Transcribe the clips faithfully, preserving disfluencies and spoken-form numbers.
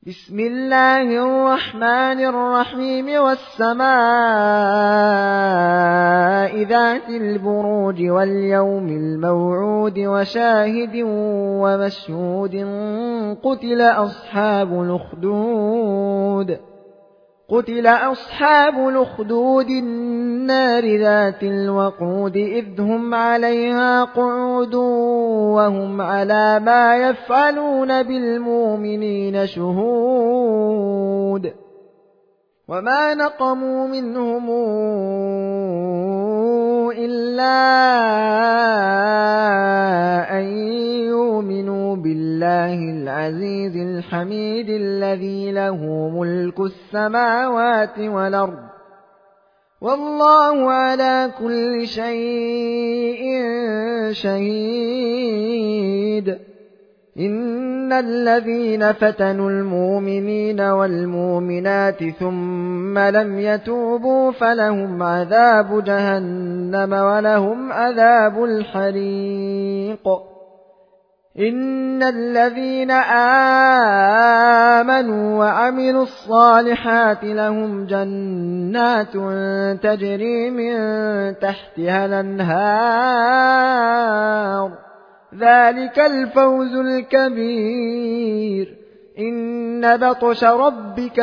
بسم الله الرحمن الرحيم والسماء ذات البروج واليوم الموعود وشاهد ومشهود قتل أصحاب الأخدود قتل أصحاب الأخدود النار ذات الوقود إذ هم عليها قعود وهم على ما يفعلون بالمؤمنين شهود وما نقموا منهم إلا أن يؤمنوا بالله العزيز الحميد الذي له ملك السماوات والأرض والله على كل شيء شهيد. إن الذين فتنوا المؤمنين والمؤمنات ثم لم يتوبوا فلهم عذاب جهنم ولهم عذاب الحريق. إن الذين آمنوا وعملوا الصالحات لهم جنات تجري من تحتها الأنهار ذلك الفوز الكبير. إن بطش ربك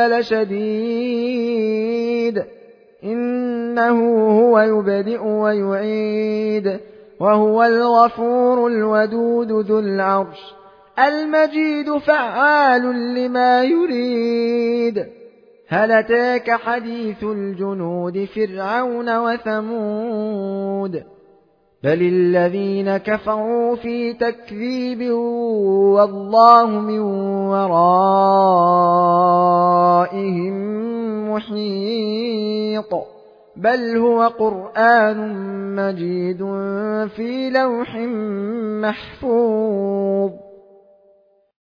لشديد إنه هو يبدئ ويعيد وهو الغفور الودود ذو العرش المجيد فعال لما يريد. هل أتاك حديث الجنود فرعون وثمود بل الذين كفروا في تكذيب والله من ورائهم محيط بل هو قرآن مجيد في لوح محفوظ.